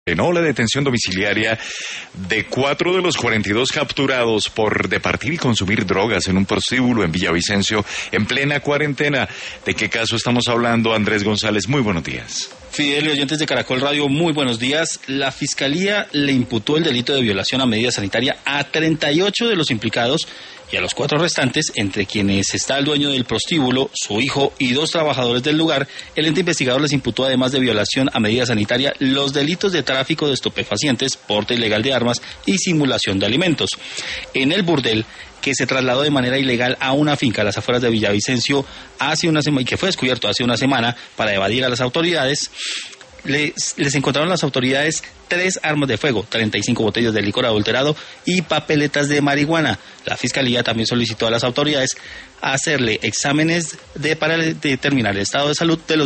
Ordenó la detención domiciliaria de 4 de los 42 capturados por departir y consumir drogas en un prostíbulo en Villavicencio en plena cuarentena. ¿De qué caso estamos hablando, Andrés González? Muy buenos días. Fidel y oyentes de Caracol Radio, muy buenos días. La Fiscalía le imputó el delito de violación a medida sanitaria a 38 de los implicados y a los 4 restantes, entre quienes está el dueño del prostíbulo, su hijo y 2 trabajadores del lugar. El ente investigador les imputó, además de violación a medida sanitaria, los delitos de tráfico de estupefacientes, porte ilegal de armas y simulación de alimentos. En el burdel, que se trasladó de manera ilegal a una finca a las afueras de Villavicencio hace una semana y que fue descubierto hace una semana para evadir a las autoridades, les encontraron las autoridades 3 armas de fuego, 35 botellas de licor adulterado y papeletas de marihuana. La Fiscalía también solicitó a las autoridades hacerle exámenes para determinar el estado de salud de los